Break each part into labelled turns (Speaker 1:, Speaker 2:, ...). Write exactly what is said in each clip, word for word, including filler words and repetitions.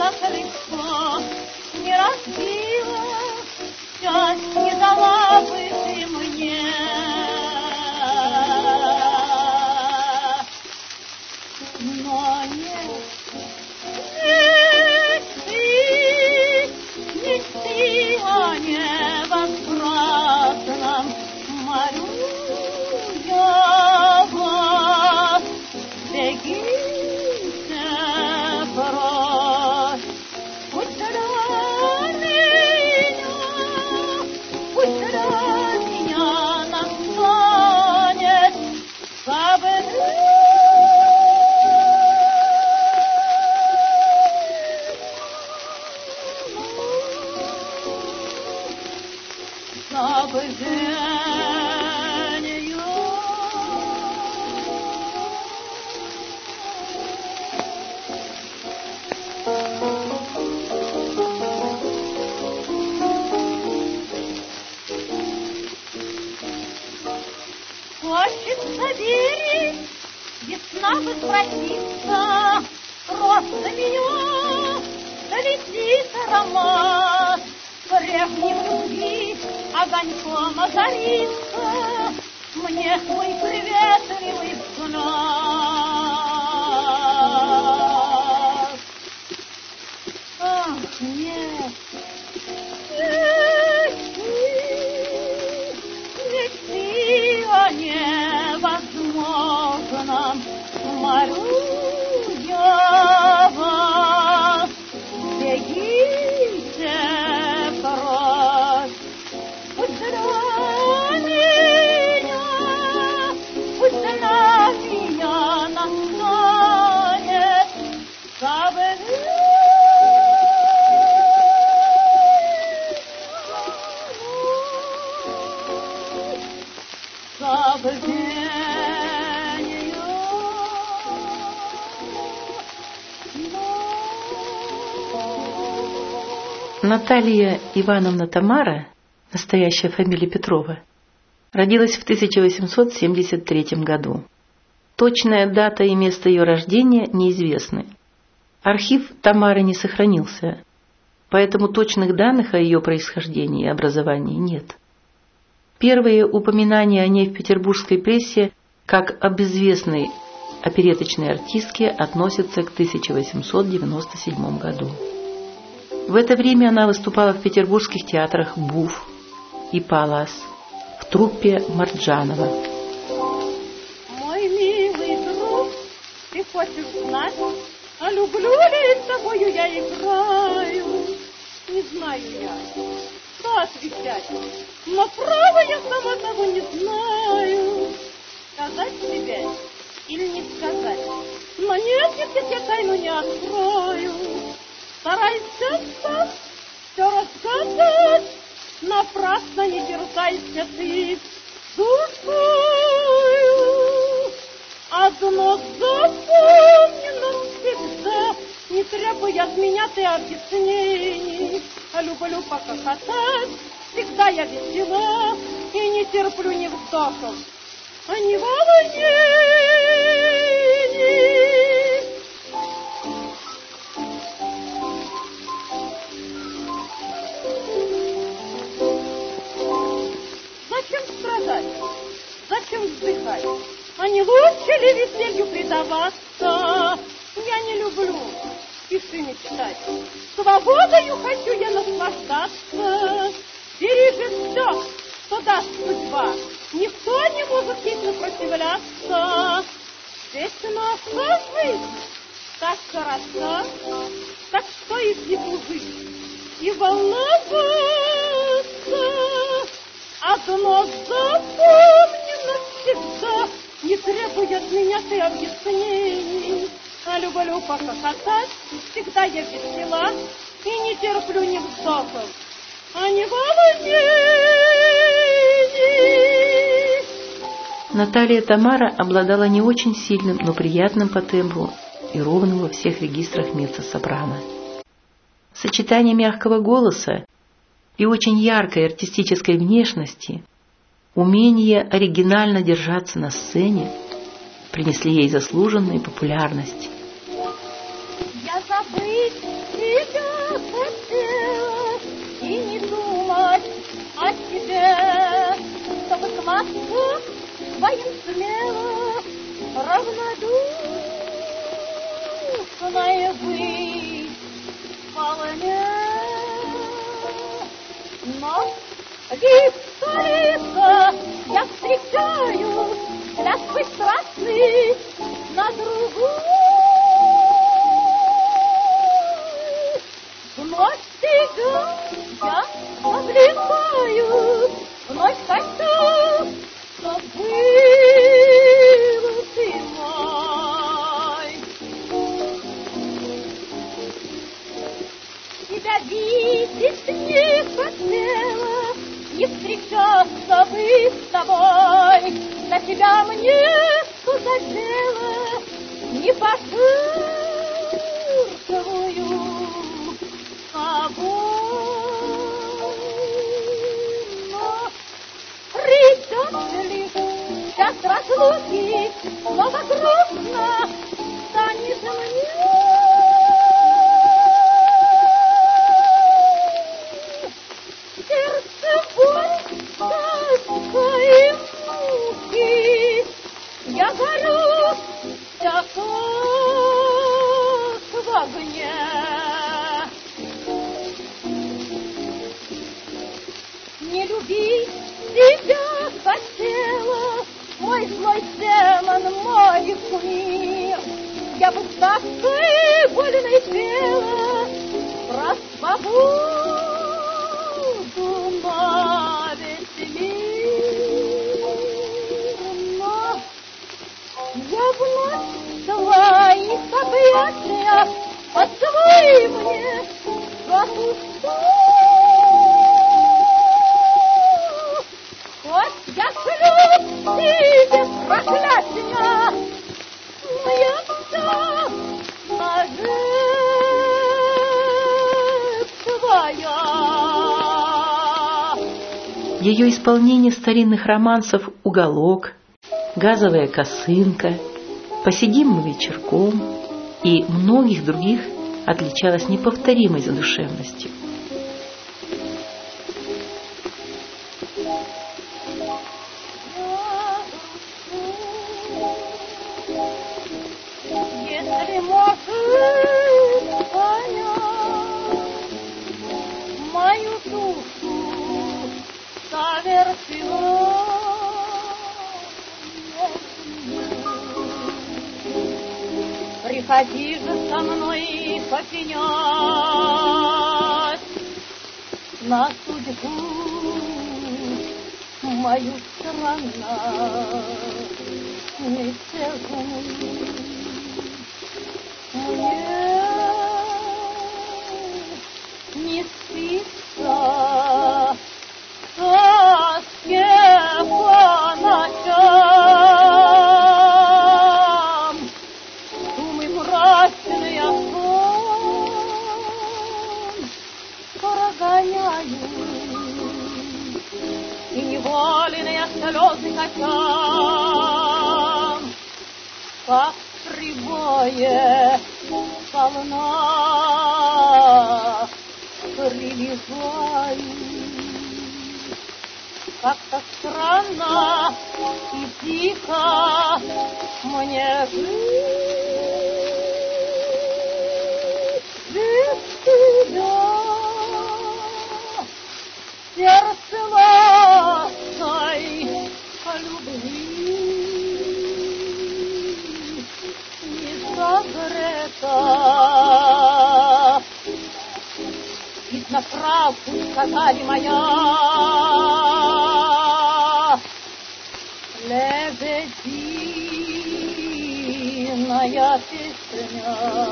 Speaker 1: как Христос, не разбила, часть не дала бы ты мне. Но нет, мечты, мечты о невозвратном морю я вас, бегите прочь. Пусть для меня, пусть для меня настанет забыть. Хочется верить, весна возвратится, просто меня долетит аромат, прежним любви огоньком озарится мне твой приветливый взгляд. Ах, нет, мечты о невозможном морю я вас, бегите прочь. Пусть для меня, пусть для меня настанет забыть.
Speaker 2: Наталья Ивановна Тамара, настоящая фамилия Петрова, родилась в тысяча восемьсот семьдесят третьем году. Точная дата и место ее рождения неизвестны. Архив Тамары не сохранился, поэтому точных данных о ее происхождении и образовании нет. Первые упоминания о ней в петербургской прессе как об известной опереточной артистке относятся к тысяча восемьсот девяносто седьмому году. В это время она выступала в петербургских театрах «Буф» и «Палас», в труппе Марджанова.
Speaker 1: Мой милый друг, ты хочешь знать, а люблю ли с тобою я играю? Не знаю я, что отвечать, но право я сама того не знаю. Сказать тебе или не сказать, но нет, нет, я тебе тайну не открою. Старайся сам все рассказать, напрасно не терзайся ты душою. Одно запомни навсегда, не требуй от меня ты объяснений. А люблю покахотать, всегда я весела и не терплю ни вздохов, а ни волнений. Зачем страдать? Зачем вздыхать? А не лучше ли веселью предаваться? Я не люблю спеши мечтать. Свободою хочу я наслаждаться. Бери же все, что даст судьба. Никто не может ей сопротивляться. Здесь наша жизнь так хороша, так что и не служить, и волноваться. Одно запомни навсегда, не требуй от меня ты объяснений. А люблю покахотать, всегда я весела и не терплю ни вздохов, а ни волнений.
Speaker 2: Наталья Тамара обладала не очень сильным, но приятным по тембру и ровным во всех регистрах меццо-сопрано. Сочетание мягкого голоса и очень яркой артистической внешности, умение оригинально держаться на сцене принесли ей заслуженную популярность.
Speaker 1: Я забыть и равнодушная быть вполне, но лицо-лицо я встречаю, ляской страстный на другую. Вновь тебя я обретаю, вновь хочу, чтоб был ты мой. Тебя видеть не хотела, не встречаться бы с тобой, на тебя мне что-то дело не пожертвую собой. Но придет ли час разлуки, снова грустно станет мне. Сердце боль, тоска и муки, я горю, я как в огне. Не любить тебя хотела, мой злой демон, мой кумир. Я бы с тоской вольной пела про свободу на весь мир. Но я вновь твоих объятия поцелуй мне пустую. Хоть я шлю тебе проклятия, но я все твоя.
Speaker 2: Ее исполнение старинных романсов «Уголок», «Газовая косынка», «Посидим мы вечерком» и многих других отличалось неповторимой задушевностью.
Speaker 1: Если можешь понять мою душу совершенную, приходи же со мной попенять на судьбу мою страну не тяжелую. Мне не спится в тоске по ночам, думы мрачные сон прогоняю, и невольные слезы качам, как кривое волна приливаю. Как-то странно и тихо мне жить без тебя. Сердце лаской любви не согрето. Видно, правду сказали моя лебединая песня.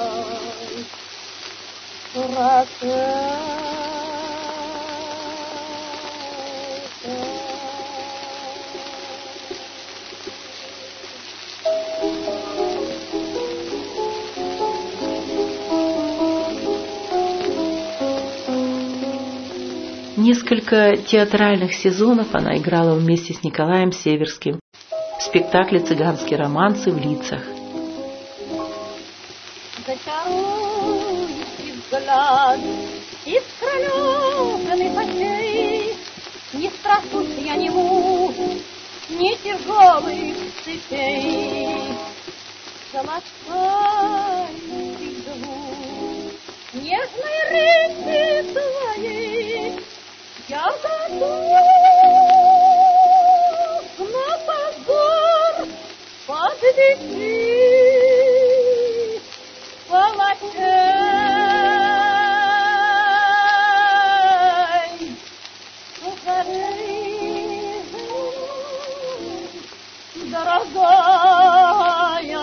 Speaker 2: Несколько театральных сезонов она играла вместе с Николаем Северским в спектакле «Цыганские романсы» в Лицах.
Speaker 1: Зачарующий взгляд искроленных очей, не страшусь я нему, ни тяжелых цепей. золотая иду, нежной речи твоей я готов на позор подвести палачей. Дорогая,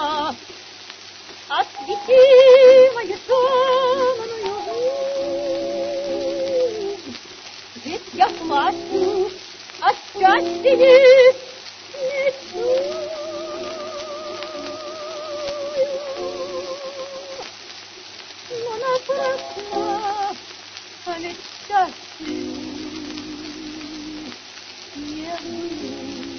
Speaker 1: освети мою темную жизнь, ведь я плачу от счастья мечтаю, но напрасно, а ведь счастью не будет.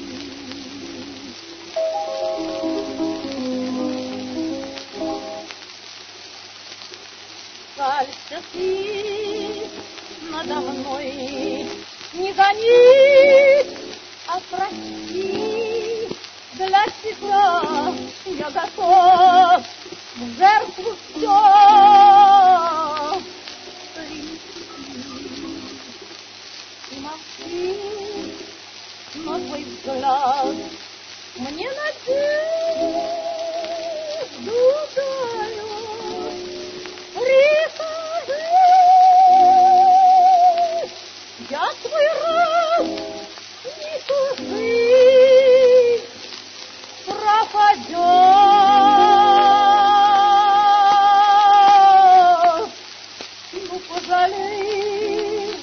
Speaker 1: Жалься ты надо мной, не гони, а прости. Для тебя я готов в жертву все принести. Ты молчи, но твой взгляд мне надежду дает. Прикажи, я твой раб, не тужи, пропадет. Ну, пожалей,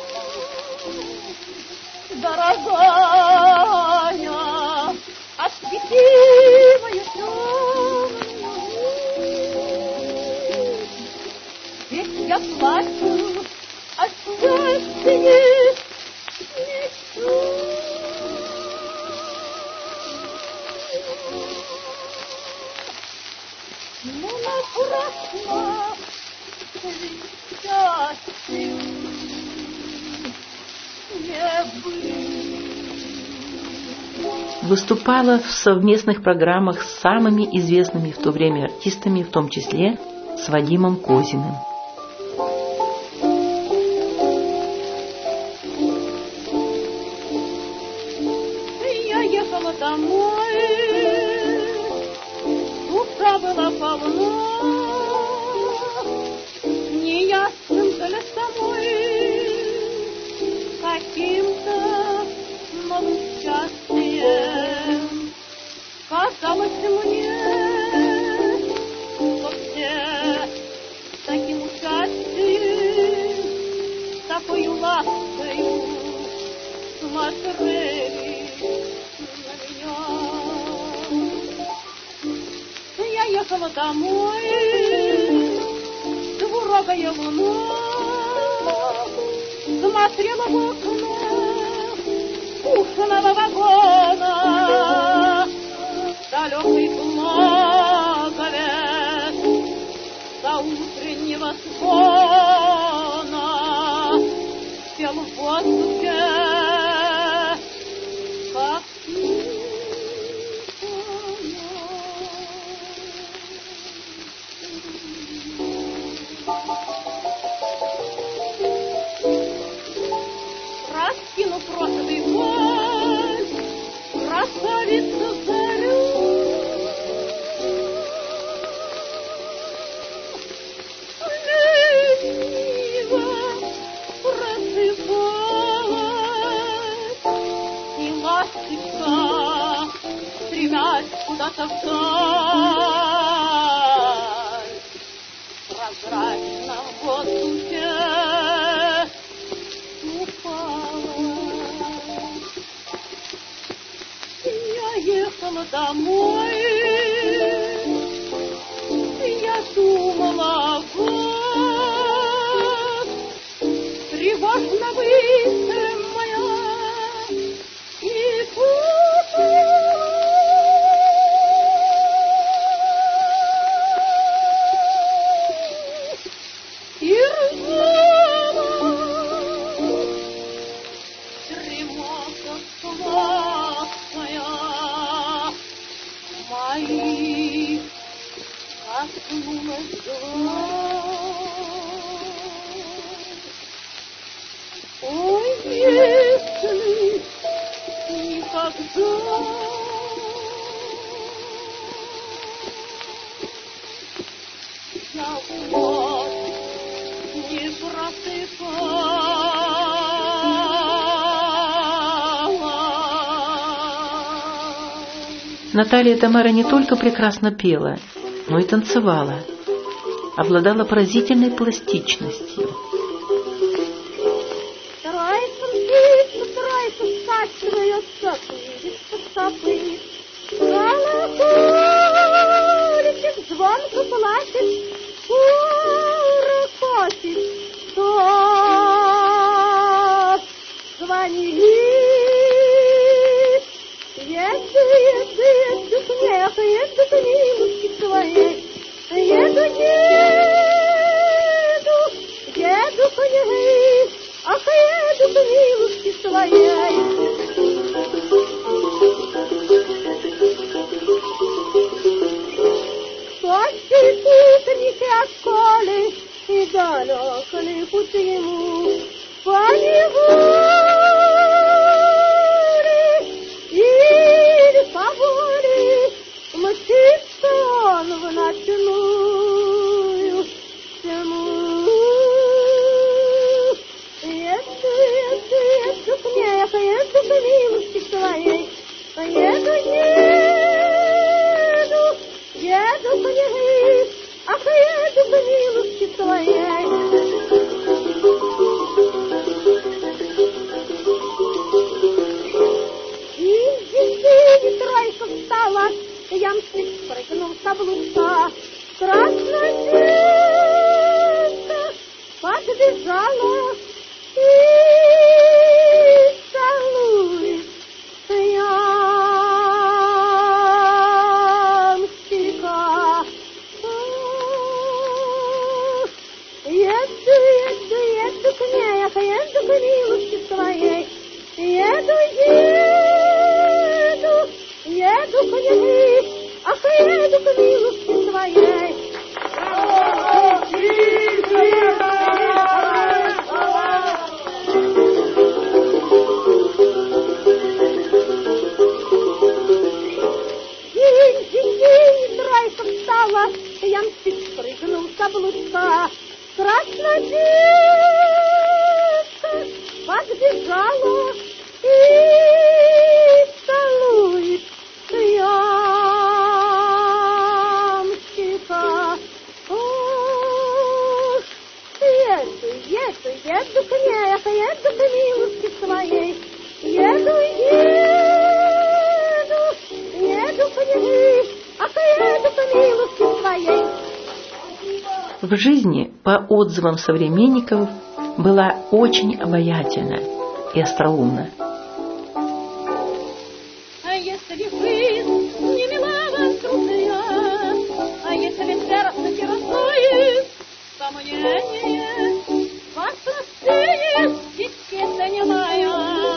Speaker 1: дорогая, освети мою темную жизнь, ведь я плачу от счастья мечтаю. Но напрасно ведь счастью не быть.
Speaker 2: Выступала в совместных программах с самыми известными в то время артистами, в том числе с Вадимом Козиным.
Speaker 1: Я ехала домой, душа была полна, неясным для самой каким-то новым счастьем. Казалось мне, что все таким участием, такой ласкою смотрели на меня. Я ехала домой, двурогая луна смотрела в окно кухонного вагона. Далекий благовест до утреннего звона пел в воздухе, как раскинув розовый вуаль, красавицу зарю, лениво просыпалась, и ласточка, стремясь куда-то вдаль, в прозрачном воздухе ехала домой, я думала, вот тревожно мысль моя, и путалась, и рвала дремота сладкая.
Speaker 2: Наталья Тамара не только прекрасно пела, но и танцевала, обладала поразительной пластичностью.
Speaker 1: Звонко плачет, курокочет, кто звонит. Еду, еду, еду к небу, еду к милости твоей. Еду, еду, еду к ней, ах, еду к милости твоей. Точи путники от школы и далеко ли путь ему по неволе или по воле мчится он в ночную тьму. Еду, еду, еду к ней, еду к милости твоей, еду, еду, еду к ней, ах, еду к милости твоей. Из земли тройка встала, я мстить спрыгнул с облучка. Красная девка подбежала и целует ямщика. Еду, еду, еду к ней, ах, еду к милости твоей. Еду, еду, еду к ней, ах, еду к милости твоей. День, день, день, тройка встала, я мстить спрыгнул с облучка. Красная девка подбежала и целует ямщика. Ох, еду, еду, еду к ней, ах, еду к милости твоей. Еду, еду, еду к ней, ах, еду к милости твоей.
Speaker 2: В жизни, по отзывам современников, была очень обаятельна и остроумна.
Speaker 1: А если вы не мила вам трудная, а если сердце не раздвоит сомнение, вас простынет естественно немая.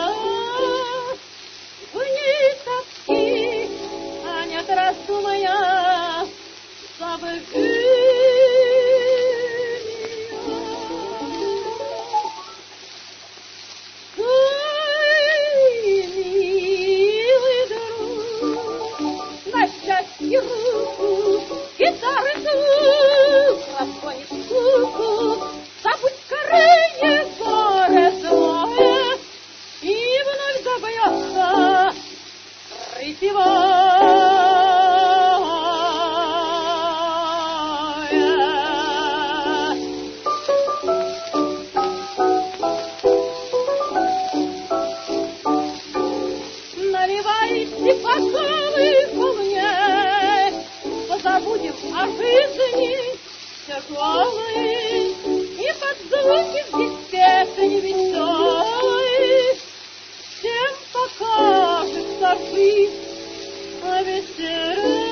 Speaker 1: Вы не тоски, а нет раздумая, забыли. Гитары звук, разгонит скуку, забудь скорее горе злое, и вновь забьется припевая. Наливайте бокалы полней, забудем о жизни тяжелой и под звуки здесь песни веселой всем покажется жизнь веселой.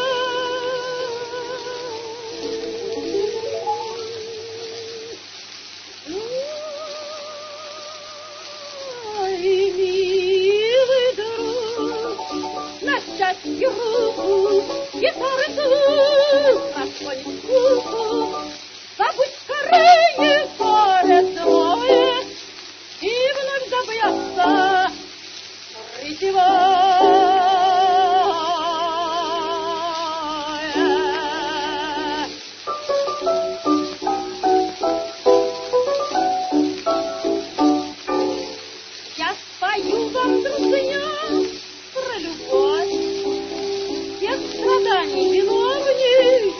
Speaker 1: Ой, милый друг, на счастье руку, гитары звук, расходит скуку, забудь скорее горе злое, и вновь забьется припевая. Я спою вам, друзья, про любовь, всех страданий виновник.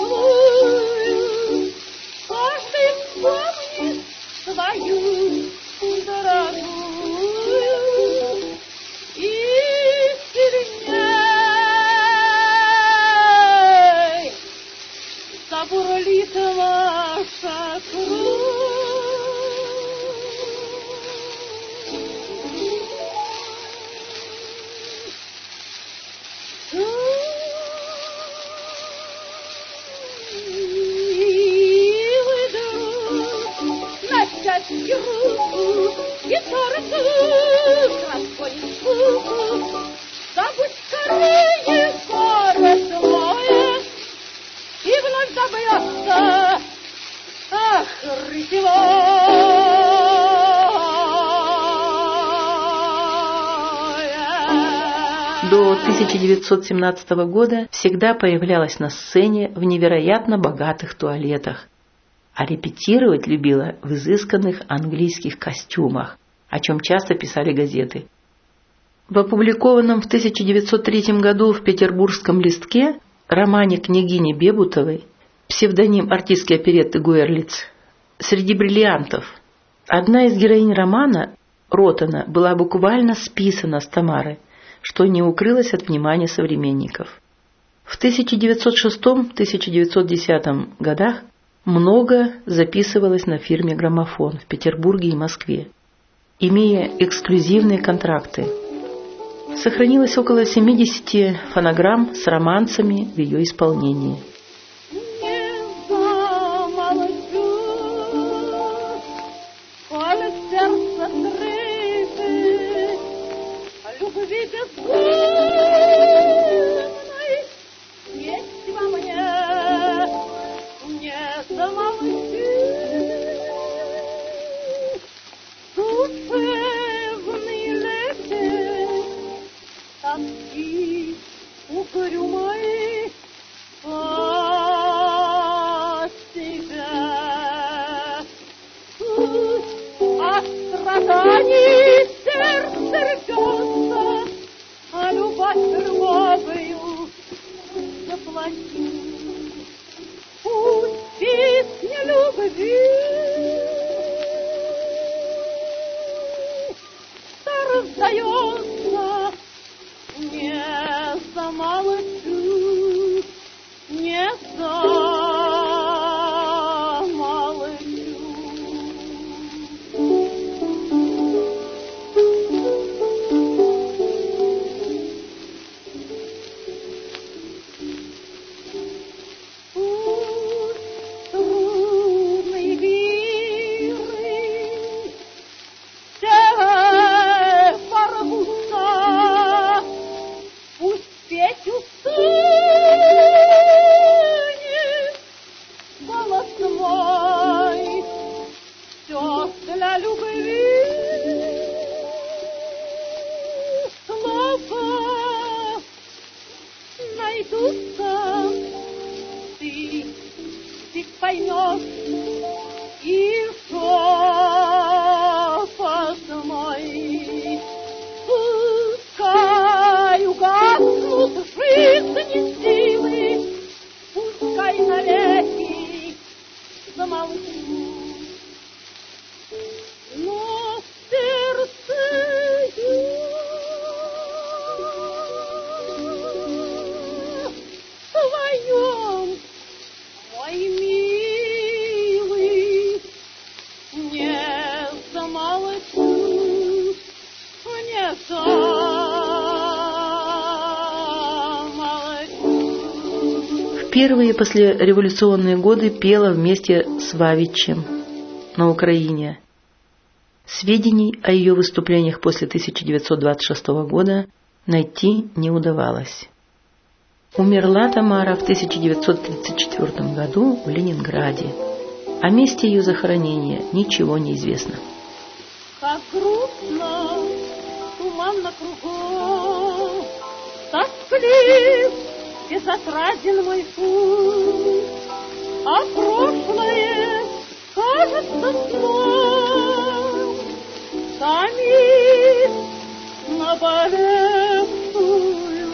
Speaker 1: Каждый вспомнит свою дорогую и сильней забурлит наша кровь. И торцу расколет скуку, забудь скорее горе злое, и вновь забьется, ах, рытьевое.
Speaker 2: До тысяча девятьсот семнадцатого года всегда появлялась на сцене в невероятно богатых туалетах, а репетировать любила в изысканных английских костюмах, о чем часто писали газеты. В опубликованном в тысяча девятьсот третьем году в «Петербургском листке» романе княгини Бебутовой, псевдоним артистки оперетты Гуэрлиц, «Среди бриллиантов», одна из героинь романа, Ротана, была буквально списана с Тамары, что не укрылось от внимания современников. В тысяча девятьсот шестом — тысяча девятьсот десятом годах много записывалось на фирме «Граммофон» в Петербурге и Москве, имея эксклюзивные контракты. Сохранилось около семидесяти фонограмм с романсами в ее исполнении. Первые послереволюционные годы пела вместе с Вавичем на Украине. Сведений о ее выступлениях после тысяча девятьсот двадцать шестого года найти не удавалось. Умерла Тамара в тысяча девятьсот тридцать четвёртом году в Ленинграде. О месте ее захоронения ничего не известно.
Speaker 1: Как грустно, странно кругом, тосклив, безотраден мой путь, а прошлое кажется сном, томит наболевшую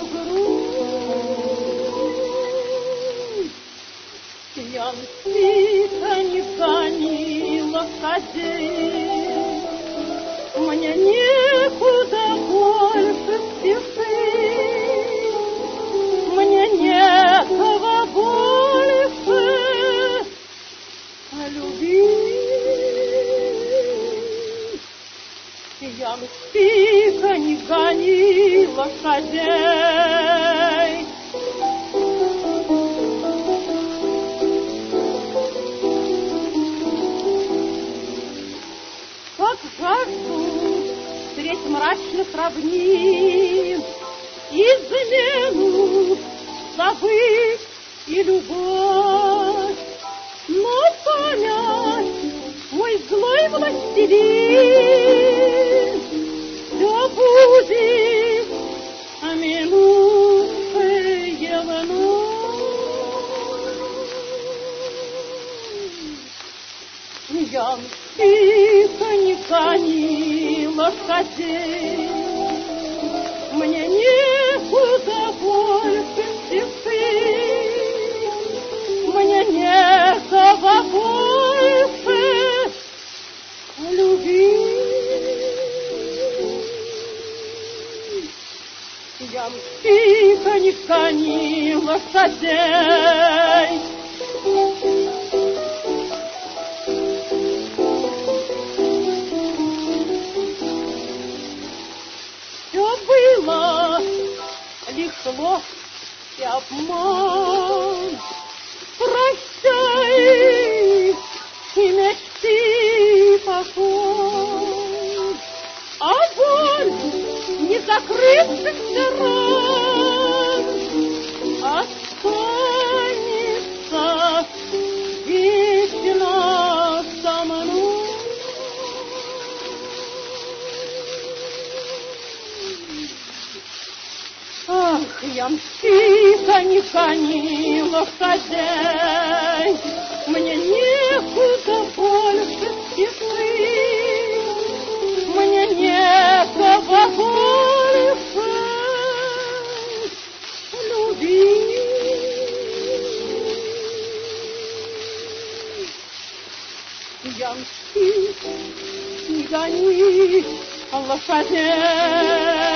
Speaker 1: грудь. Я мстиха не гонила хозяин, мне некуда больше спешить, мне некого больше любить. Я мстиха не гонила хозяин. Как жажду средь мрачных равнин измену забыть и любовь, но память, мой злой властелин, все будет минувшее вновь. Я мстиха не гонила хозяин, мне некуда больше спешить, мне некого больше любить. Я мстиха не гонила хозяин. Было лишь ложь и обман, прощай и мечты покой, а боль не закрывшихся ран останется вечно со мной. Ах, я мстиха не гонила хозяин, мне некуда больше спешить, мне некого больше любить. Я мстиха не гонила хозяин.